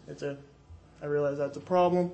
I realize that's a problem.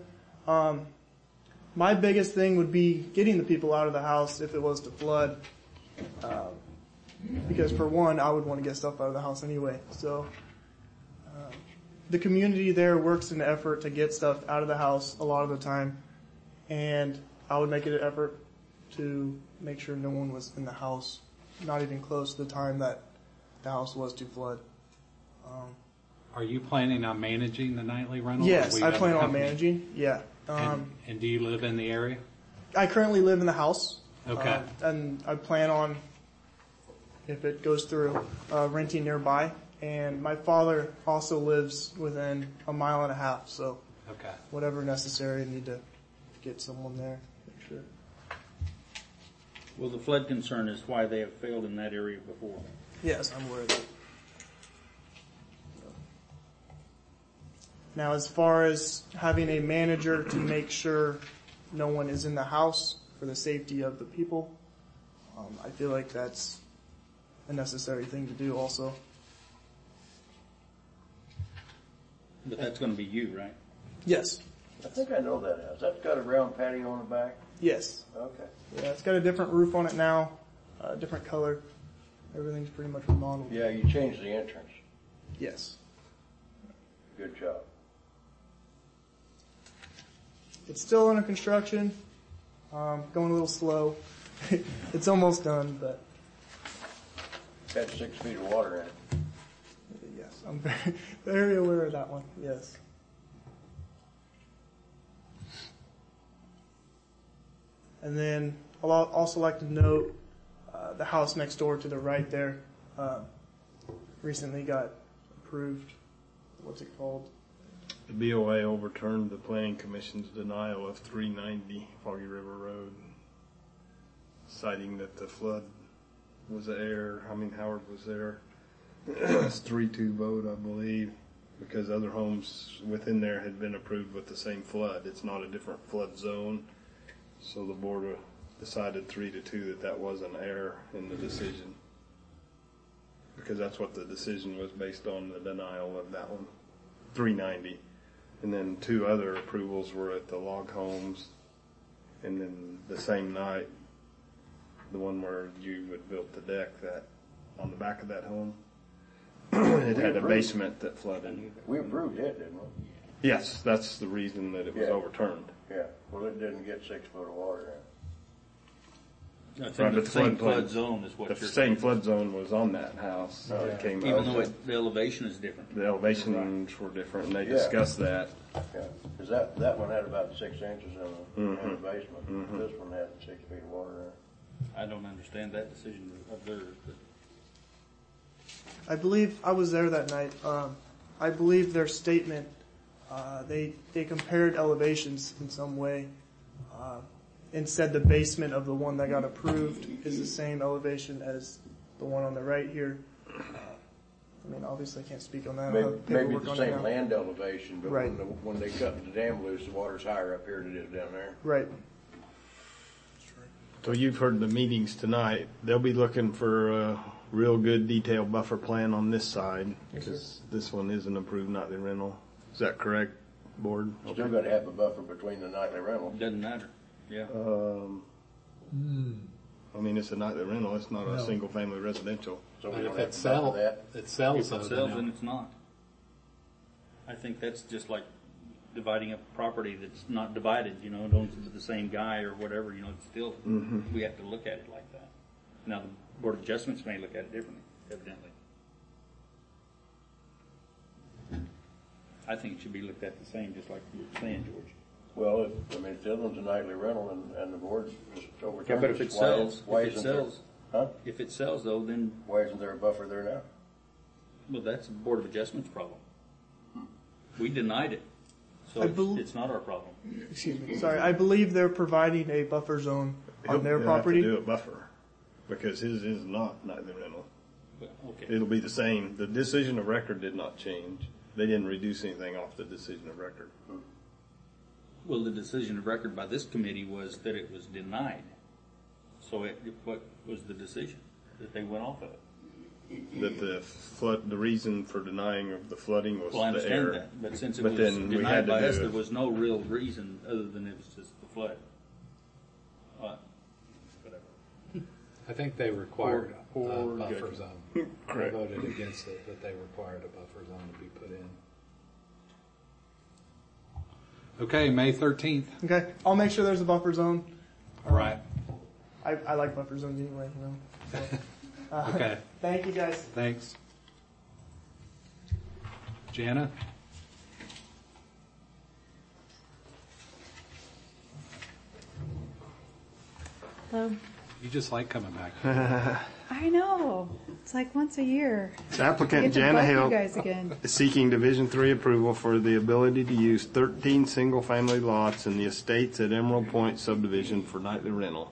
My biggest thing would be getting the people out of the house if it was to flood. Because for one, I would want to get stuff out of the house anyway. So the community there works in an effort to get stuff out of the house a lot of the time. And I would make it an effort to make sure no one was in the house, not even close to the time that the house was to flood. Are you planning on managing the nightly rental? Yes, I plan on managing, yeah. And do you live in the area? I currently live in the house. Okay. And I plan on, if it goes through, renting nearby. And my father also lives within a mile and a half, so okay. Whatever necessary, I need to get someone there, make sure. Well, the flood concern is why they have failed in that area before. Yes, I'm aware of that. Now, as far as having a manager to make sure no one is in the house for the safety of the people, I feel like that's a necessary thing to do also. But that's going to be you, right? Yes. I think I know that house. That's got a round patio on the back? Yes. Okay. Yeah, it's got a different roof on it now, different color. Everything's pretty much remodeled. Yeah, you changed the entrance. Yes. Good job. It's still under construction, going a little slow. It's almost done, but... Got 6 feet of water in it. Yes, I'm very aware of that one, yes. And then I'd also like to note the house next door to the right there recently got approved. What's it called? The BOA overturned the Planning Commission's denial of 390 Foggy River Road, citing that the flood was an error. Howard was there. It's 3-2 vote, I believe, because other homes within there had been approved with the same flood. It's not a different flood zone. So the board decided 3-2 that was an error in the decision, because that's what the decision was based on, the denial of that one, 390. And then 2 other approvals were at the log homes, and then the same night, the one where you had built the deck that on the back of that home, it had a basement that flooded. We approved it, didn't we? Yes, that's the reason that it was overturned. Yeah, well, it didn't get 6 foot of water in. I think the same flood zone is what you're saying. The same flood zone was on that house. It came even though the elevation is different. The elevations were different, and they discussed that. Yeah, because that one had about 6 inches in the basement. This one had 6 feet of water in it. I don't understand that decision of theirs, but I believe I was there that night. I believe their statement, they compared elevations in some way, and said the basement of the one that got approved is the same elevation as the one on the right here. I mean, obviously I can't speak on that. Maybe the same land elevation, but right. when they cut the dam loose, the water's higher up here than it is down there. Right. So you've heard the meetings tonight. They'll be looking for a real good detailed buffer plan on this side, because this one isn't approved nightly rental. Is that correct, board? Still got to have a buffer between the nightly rental. doesn't matter. Yeah. I mean, it's a nightly rental. It's not a single family residential. So we But don't if have it to buffer that. sells, If it sells, then it's not. I think that's just like dividing up property that's not divided, owns to the same guy or whatever, it's still, we have to look at it like that. Now, the Board of Adjustments may look at it differently, evidently. I think it should be looked at the same, just like you were saying, George. Well, if the other one's a nightly rental and the board just overturns Yeah, but if it sells, Huh? if it sells though, then, Why isn't there a buffer there now? well, that's the Board of Adjustments problem. We denied it, so it's not our problem. Excuse me. Sorry, I believe they're providing a buffer zone on their He'll property. have to do a buffer, because his is not nightly rental. But, okay. It'll be the same. The decision of record did not change. They didn't reduce anything off the decision of record. Well, the decision of record by this committee was that it was denied. So what was the decision? That they went off of it? that the reason for denying of the flooding was Well, I the understand air. that, but since it But was then we denied had to by do us, it. there was no real reason other than it was just the flood. Whatever. I think they required Poor a buffer judgment. zone. I Correct. voted against it, but they required a buffer zone to be put in. Okay, May 13th. Okay, I'll make sure there's a buffer zone. All right. I like buffer zones anyway, you know. So, Okay. Thank you guys. Thanks. Jana? Hello. You just like coming back. I know. It's like once a year. Applicant Get to Jana bug Hill you guys again. is seeking Division III approval for the ability to use 13 single-family lots in the estates at Emerald Point subdivision for nightly rental.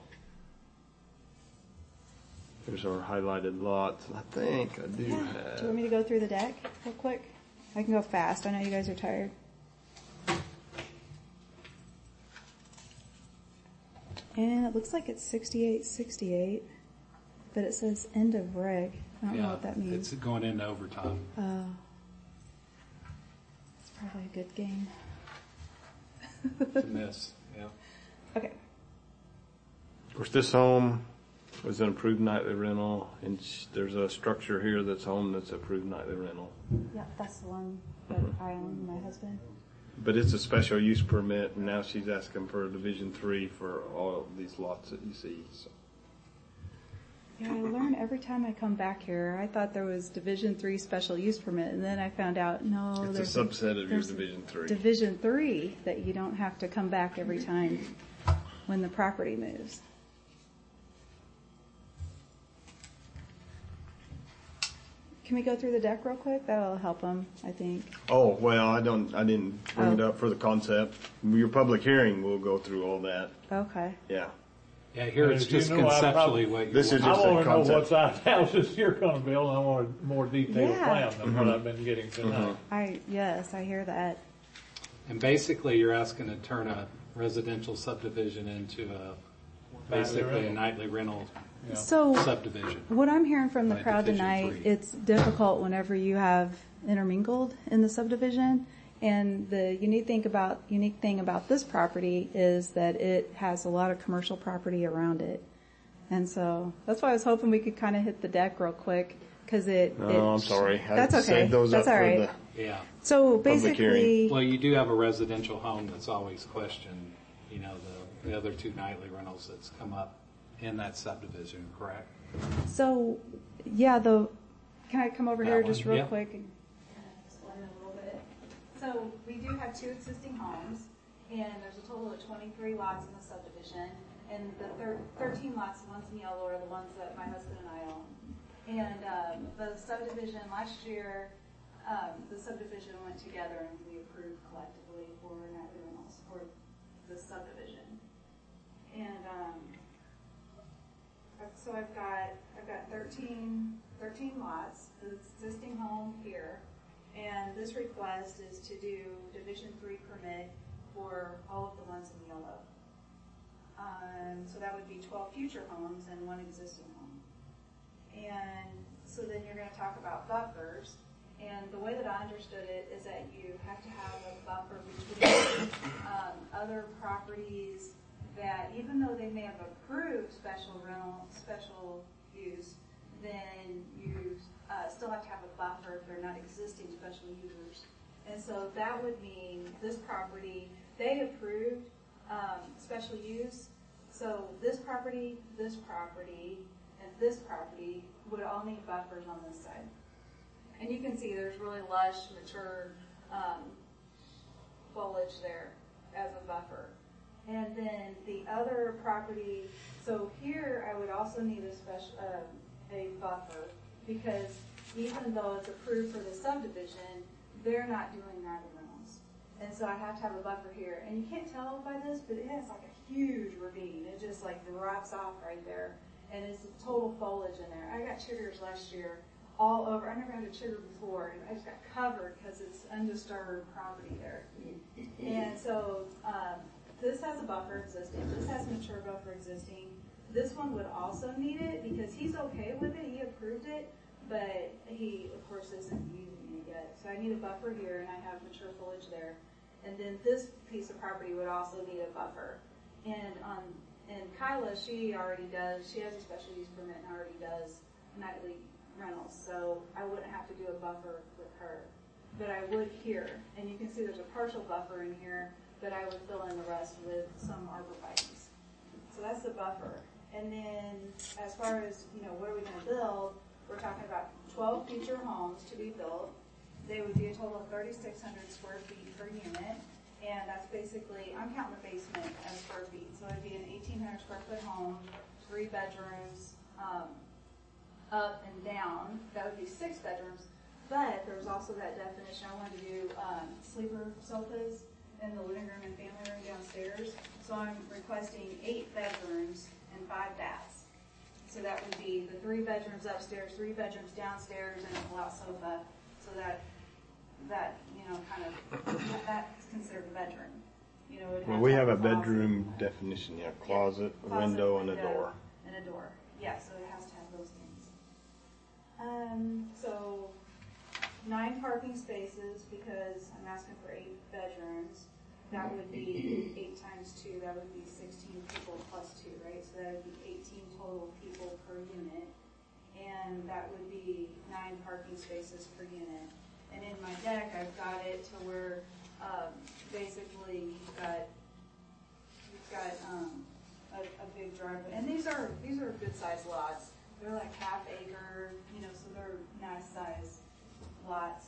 Here's our highlighted lots. I think I do Yeah. Do you have. want me to go through the deck real quick? I can go fast. I know you guys are tired. And it looks like it's 6868, but it says end of reg. I don't know what that means. It's going into overtime. It's probably a good game. It's a miss. Yeah. Okay. Of course, this home was an approved nightly rental, and there's a structure here that's home that's approved nightly rental. Yeah, that's the one that I own, my husband. But it's a special use permit, and now she's asking for a Division III for all of these lots that you see. So. Yeah, I learn every time I come back here. I thought there was Division III special use permit, and then I found out, no, It's a subset of your there's Division III. Division III that you don't have to come back every time when the property moves. Can we go through the deck real quick? That'll help them, I think. Oh, well, I didn't bring it Oh. up for the concept. Your public hearing, we'll go through all that. Okay. Yeah. Yeah, here it's If you just know, I conceptually what you This is want. I just a want to know concept. what size houses you're going to build, and I want a more detailed Yeah. plan than what I've been getting tonight. Yes, I hear that. And basically, you're asking to turn a residential subdivision into basically a nightly rental Yeah. So subdivision. what I'm hearing from the By crowd Division tonight, III. it's difficult whenever you have intermingled in the subdivision. And the unique thing about this property is that it has a lot of commercial property around it. And so that's why I was hoping we could kind of hit the deck real quick because Oh, I'm sorry. That's I okay. saved those That's up all for right. Yeah. So public basically, Well, you do have a residential home that's always questioned, the other two nightly rentals that's come up in that subdivision, correct? so yeah, can I come over That here one, just real yeah. quick and explain it a little bit? So we do have two existing homes, and there's a total of 23 lots in the subdivision, and the 13 lots, the ones in yellow, are the ones that my husband and I own. And the subdivision last year, the subdivision went together and we approved collectively for nightly rentals for the subdivision. And so I've got 13 lots, the existing home here, and this request is to do Division III permit for all of the ones in yellow. So that would be 12 future homes and one existing home. And so then you're going to talk about buffers, and the way that I understood it is that you have to have a buffer between other properties that even though they may have approved special use, then you still have to have a buffer if they're not existing special users. And so that would mean this property, they approved special use, so this property, and this property would all need buffers on this side. And you can see there's really lush, mature foliage there as a buffer. And then the other property, so here I would also need a buffer because even though it's approved for the subdivision, they're not doing nightly rentals. And so I have to have a buffer here. And you can't tell by this, but it has like a huge ravine. It just like drops off right there. And it's total foliage in there. I got chiggers last year all over. I never had a chigger before. And I just got covered because it's undisturbed property there. And so this has a buffer existing. This has a mature buffer existing. This one would also need it because he's okay with it. He approved it. but he, of course, isn't using it yet. So I need a buffer here, and I have mature foliage there. And then this piece of property would also need a buffer. And Kyla, she already does, she has a special use permit and already does nightly rentals. So I wouldn't have to do a buffer with her. But I would here. And you can see there's a partial buffer in here, but I would fill in the rest with some arborvitaes. So that's the buffer. And then as far as, what are we going to build, we're talking about 12 future homes to be built. They would be a total of 3,600 square feet per unit. And that's basically, I'm counting the basement as square feet. So it'd be an 1,800 square foot home, 3 bedrooms, up and down. That would be 6 bedrooms. But there was also that definition. I wanted to do sleeper sofas in the living room and family room downstairs. So I'm requesting 8 bedrooms and 5 baths. So that would be the 3 bedrooms upstairs, 3 bedrooms downstairs, and a pull-out sofa. So that kind of, that's considered a bedroom. Well, we have a bedroom definition, closet, a window, and a door. And a door, yeah, so it has to have those things. So 9 parking spaces because I'm asking for 8 bedrooms. That would be 8 times 2, that would be 16 people plus 2, right? So that would be 18 total people per unit. And that would be 9 parking spaces per unit. And in my deck, I've got it to where basically you've got a big driveway. And these are good sized lots. They're like half acre, so they're nice size lots.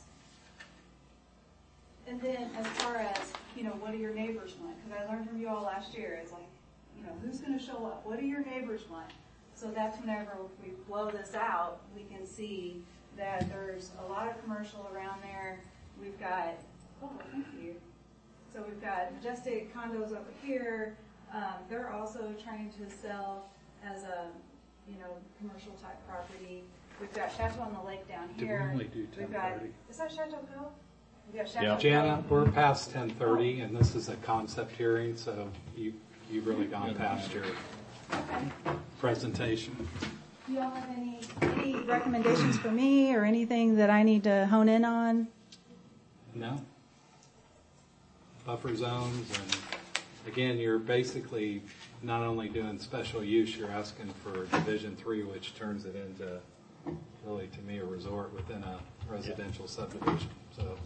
And then as far as, what do your neighbors want? Because I learned from you all last year, it's like, who's going to show up? What do your neighbors want? So that's whenever we blow this out, we can see that there's a lot of commercial around there. We've got, thank you. So we've got Majestic condos over here. They're also trying to sell as a, commercial type property. We've got Chateau on the Lake down here. Did we only do 10:30? Is that Chateau Cove? We've got Chateau Jana, Cove. we're past 10:30, and this is a concept hearing, so you've really gone past your presentation. Do you all have any recommendations for me or anything that I need to hone in on? No. Buffer zones, and again, you're basically not only doing special use, you're asking for Division 3, which turns it into, really, to me, a resort within a residential subdivision. So.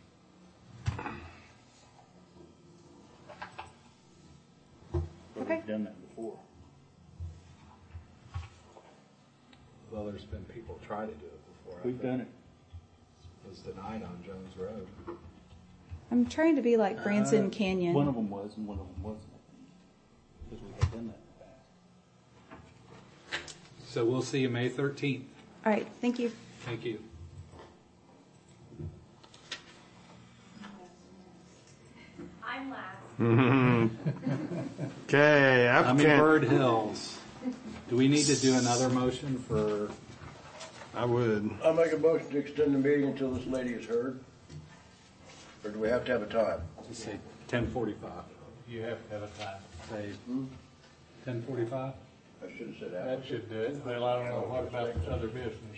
But we've done that before. Well, there's been people try to do it before. We've done it. It was denied on Jones Road. I'm trying to be like Branson Canyon. One of them was and one of them wasn't. Because we have done that in the past. So we'll see you May 13th. All right, thank you. Thank you. I'm last. Okay, Hummingbird Hills. Do we need to do another motion for? I would. I'll make a motion to extend the meeting until this lady is heard. Or do we have to have a time? Just say 10:45. You have to have a time. Say 10:45. I should have said That after. should do it. Well, I don't know what about this other business.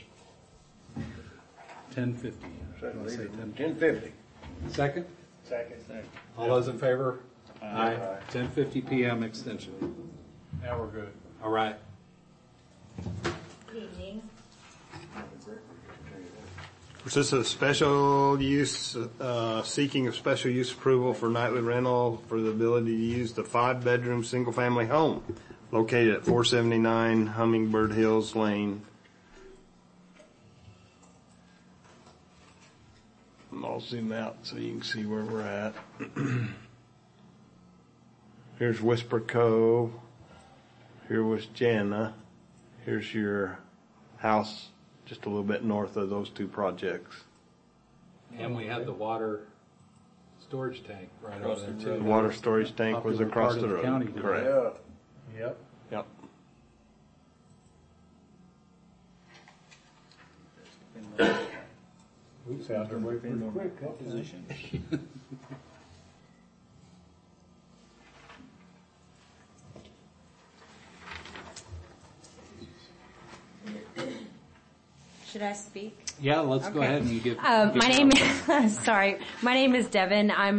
10:50. 10:50. Second. Second. All those in favor? Aye. 10:50 p.m. extension. Now we're good. All right. Evening. Is this a special use, seeking of special use approval for nightly rental for the ability to use the 5-bedroom single-family home located at 479 Hummingbird Hills Lane. And I'll zoom out so you can see where we're at. Here's Whisper Cove. Here was Jana. Here's your house just a little bit north of those 2 projects. And we had the water storage tank right over there too. The water storage tank was Popular across part the of the road. county today. Correct. Yeah. Yep. Yep. We found our way pretty quick. That time. Should I speak? Yeah, let's go Okay. ahead and you give. My name is, sorry, my name is Devin. I'm